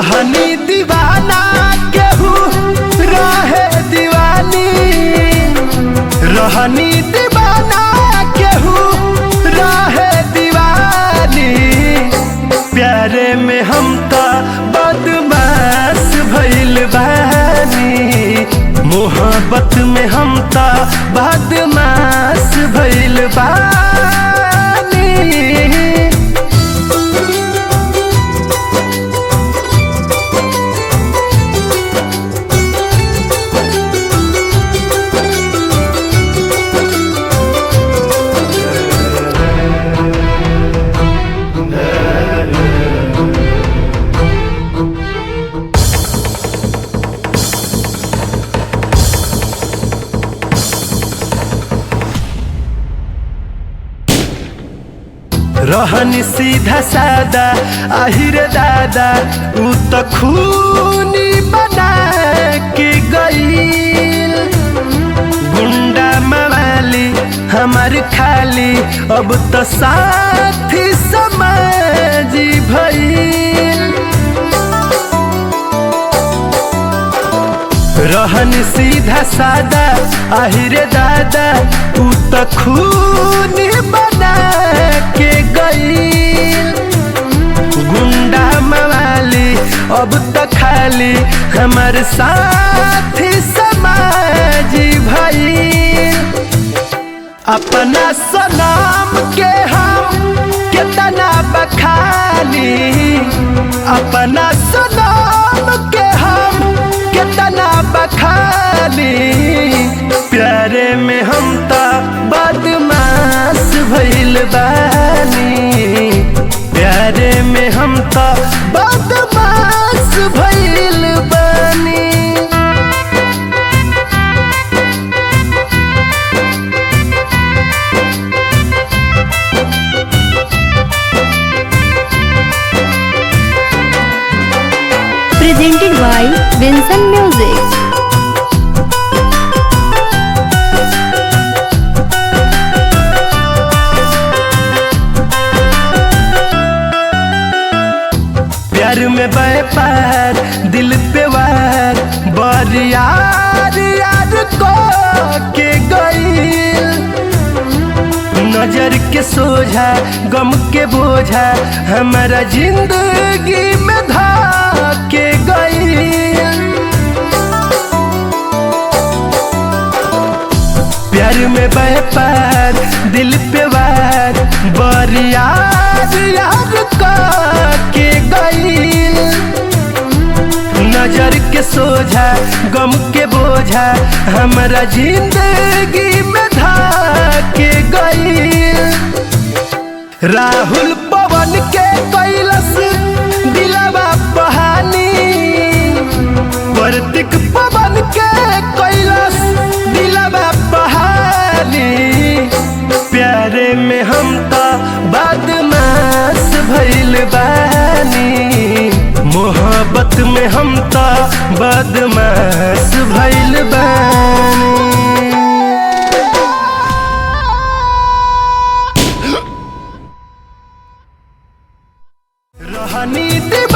रहनी दीवाना केहू रहे दीवानी, रहनी दीवाना केहू रहे दीवानी। प्यारे में हम तो बदमाश भइल बानी, मोहब्बत में हम तो बदमाश भइल बानी। रहनी सीधा सादा आहिर दादा, उ तो खूनी बना के गईल। गुंडा मवाली हमार खाली अब तो साथी समाजी भईल। रहनी सीधा सादा आहिर दादा, उ तो खूनी बना के गईल। गुंडा मवाली अब तो खाली हमार साथी समाजी भईल। अपना सनाम के हम कितना बखानी, अपना सनाम के हम कितना बखानी। प्यारे में हम तो बदमाश भइल बानी, प्यारे में हम तो बदमाश भइल बानी। Presented by Vincent Music. प्यार में व्यापार दिल पे वार, बरियार यार को के गईल। नजर के सोझा गम के बोझा हमारा जिंदगी में धा के गईल। प्यार में व्यापार दिल पे वार, बरियार यार को के गईल। नजर के सोझा गम के बोझा हमारा जिंदगी में धा के गईल। राहुल पवन के कैलस दिलवा बहानी, प्रतीक पवन के कैलस दिलवा बहानी। प्यारे में हम तो बदमाश भइल बानी, मोहब्बत में हम तो बदमाश भइल बानी। रहनी